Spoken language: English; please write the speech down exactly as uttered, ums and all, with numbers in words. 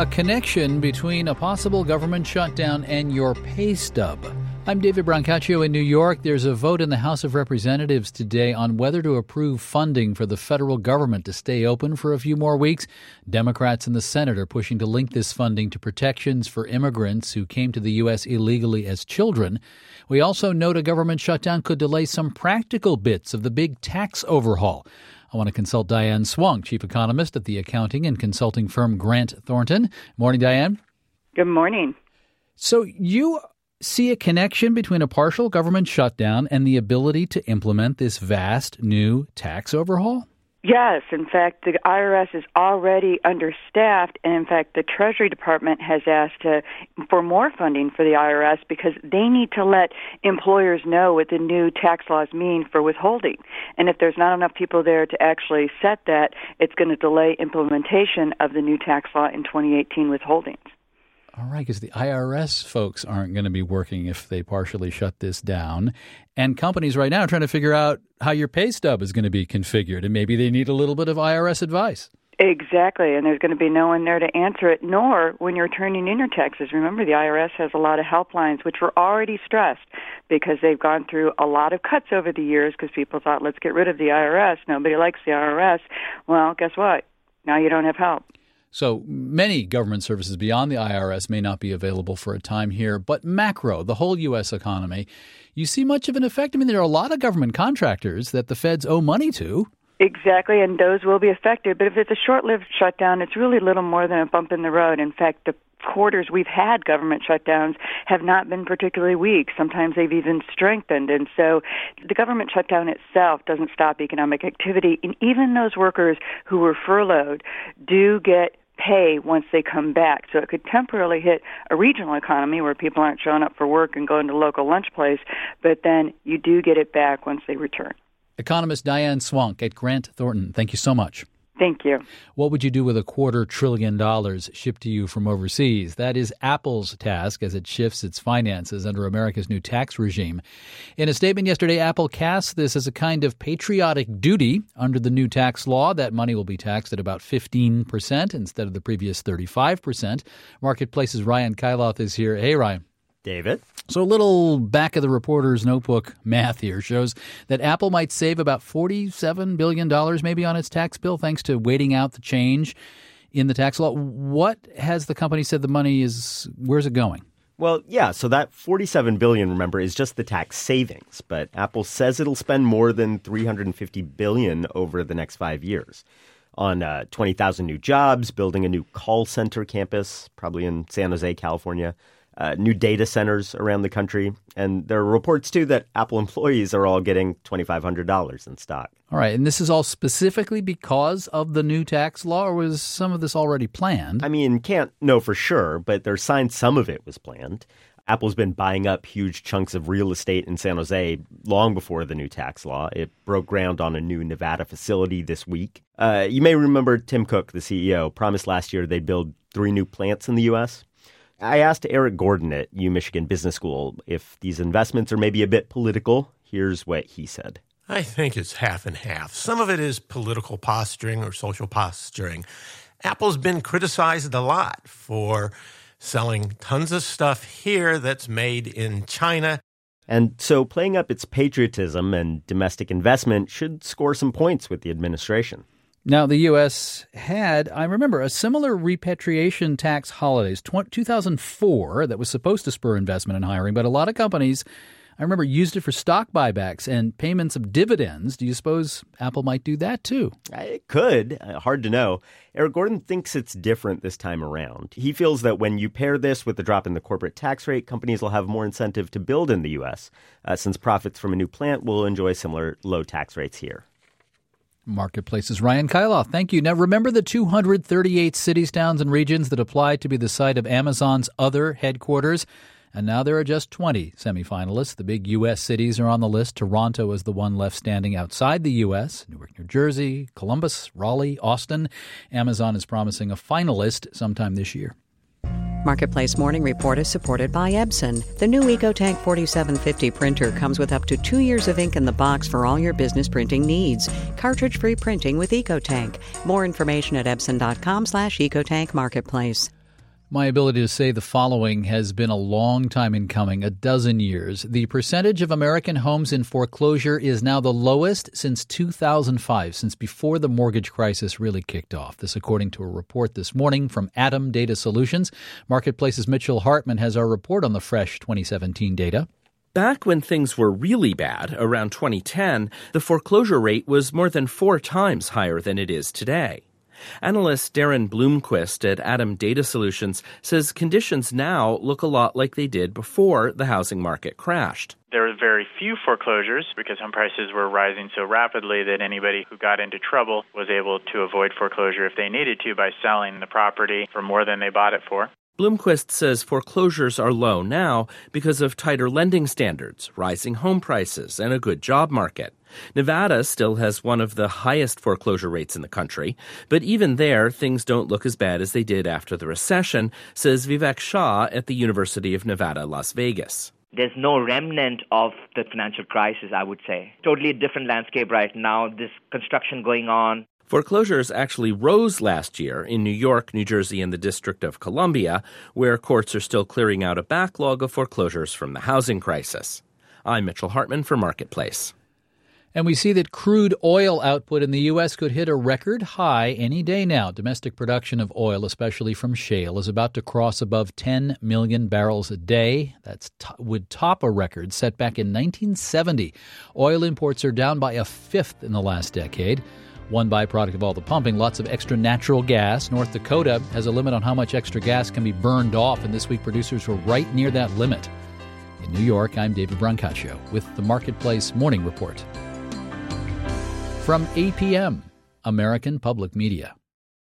A connection between a possible government shutdown and your pay stub. I'm David Brancaccio in New York. There's a vote in the House of Representatives today on whether to approve funding for the federal government to stay open for a few more weeks. Democrats in the Senate are pushing to link this funding to protections for immigrants who came to the U S illegally as children. We also note a government shutdown could delay some practical bits of the big tax overhaul. I want to consult Diane Swunk, chief economist at the accounting and consulting firm Grant Thornton. Morning, Diane. Good morning. So you see a connection between a partial government shutdown and the ability to implement this vast new tax overhaul? Yes. In fact, the I R S is already understaffed, and in fact, the Treasury Department has asked to, for more funding for the I R S because they need to let employers know what the new tax laws mean for withholding. And if there's not enough people there to actually set that, it's going to delay implementation of the new tax law in twenty eighteen withholdings. All right, because the I R S folks aren't going to be working if they partially shut this down. And companies right now are trying to figure out how your pay stub is going to be configured, and maybe they need a little bit of I R S advice. Exactly, and there's going to be no one there to answer it, nor when you're turning in your taxes. Remember, the I R S has a lot of helplines, which were already stressed because they've gone through a lot of cuts over the years because people thought, let's get rid of the I R S. Nobody likes the I R S. Well, guess what? Now you don't have help. So many government services beyond the I R S may not be available for a time here, but macro, the whole U S economy, you see much of an effect? I mean, there are a lot of government contractors that the feds owe money to. Exactly, and those will be affected. But if it's a short-lived shutdown, it's really little more than a bump in the road. In fact, the quarters we've had government shutdowns have not been particularly weak. Sometimes they've even strengthened. And so the government shutdown itself doesn't stop economic activity. And even those workers who were furloughed do get pay once they come back. So it could temporarily hit a regional economy where people aren't showing up for work and going to local lunch place, but then you do get it back once they return. Economist Diane Swunk at Grant Thornton, thank you so much. Thank you. What would you do with a quarter trillion dollars shipped to you from overseas? That is Apple's task as it shifts its finances under America's new tax regime. In a statement yesterday, Apple cast this as a kind of patriotic duty under the new tax law. That money will be taxed at about fifteen percent instead of the previous thirty-five percent. Marketplace's Ryan Kailath is here. Hey, Ryan. David. So a little back of the reporter's notebook math here shows that Apple might save about forty-seven billion dollars maybe on its tax bill thanks to waiting out the change in the tax law. What has the company said the money is, where's it going? Well, yeah, so that forty-seven billion dollars, remember, is just the tax savings. But Apple says it'll spend more than three hundred fifty billion dollars over the next five years on uh, twenty thousand new jobs, building a new call center campus, probably in San Jose, California, Uh, new data centers around the country. And there are reports, too, that Apple employees are all getting two thousand five hundred dollars in stock. All right. And this is all specifically because of the new tax law, or was some of this already planned? I mean, can't know for sure, but there's signs some of it was planned. Apple's been buying up huge chunks of real estate in San Jose long before the new tax law. It broke ground on a new Nevada facility this week. Uh, you may remember Tim Cook, the C E O, promised last year they'd build three new plants in the U S. I asked Eric Gordon at U Michigan Business School if these investments are maybe a bit political. Here's what he said. I think it's half and half. Some of it is political posturing or social posturing. Apple's been criticized a lot for selling tons of stuff here that's made in China. And so playing up its patriotism and domestic investment should score some points with the administration. Now, the U S had, I remember, a similar repatriation tax holidays, two thousand four, that was supposed to spur investment and hiring, but a lot of companies, I remember, used it for stock buybacks and payments of dividends. Do you suppose Apple might do that, too? It could. Uh, hard to know. Eric Gordon thinks it's different this time around. He feels that when you pair this with the drop in the corporate tax rate, companies will have more incentive to build in the U S, uh, since profits from a new plant will enjoy similar low tax rates here. Marketplace's Ryan Kailath. Thank you. Now, remember the two hundred thirty-eight cities, towns, and regions that applied to be the site of Amazon's other headquarters? And now there are just twenty semifinalists. The big U S cities are on the list. Toronto is the one left standing outside the U S. Newark, New Jersey, Columbus, Raleigh, Austin. Amazon is promising a finalist sometime this year. Marketplace Morning Report is supported by Epson. The new EcoTank forty-seven fifty printer comes with up to two years of ink in the box for all your business printing needs. Cartridge-free printing with EcoTank. More information at epson dot com slash EcoTank Marketplace. My ability to say the following has been a long time in coming, a dozen years. The percentage of American homes in foreclosure is now the lowest since two thousand five, since before the mortgage crisis really kicked off. This according to a report this morning from Atom Data Solutions. Marketplace's Mitchell Hartman has our report on the fresh twenty seventeen data. Back when things were really bad, around twenty ten, the foreclosure rate was more than four times higher than it is today. Analyst Darren Bloomquist at Atom Data Solutions says conditions now look a lot like they did before the housing market crashed. There were very few foreclosures because home prices were rising so rapidly that anybody who got into trouble was able to avoid foreclosure if they needed to by selling the property for more than they bought it for. Bloomquist says foreclosures are low now because of tighter lending standards, rising home prices, and a good job market. Nevada still has one of the highest foreclosure rates in the country, but even there, things don't look as bad as they did after the recession, says Vivek Shah at the University of Nevada, Las Vegas. There's no remnant of the financial crisis, I would say. Totally a different landscape right now. This construction going on. Foreclosures actually rose last year in New York, New Jersey, and the District of Columbia, where courts are still clearing out a backlog of foreclosures from the housing crisis. I'm Mitchell Hartman for Marketplace. And we see that crude oil output in the U S could hit a record high any day now. Domestic production of oil, especially from shale, is about to cross above ten million barrels a day. That to- would top a record set back in nineteen seventy. Oil imports are down by a fifth in the last decade. One byproduct of all the pumping, lots of extra natural gas. North Dakota has a limit on how much extra gas can be burned off, and this week producers were right near that limit. In New York, I'm David Brancaccio with the Marketplace Morning Report. From A P M, American Public Media.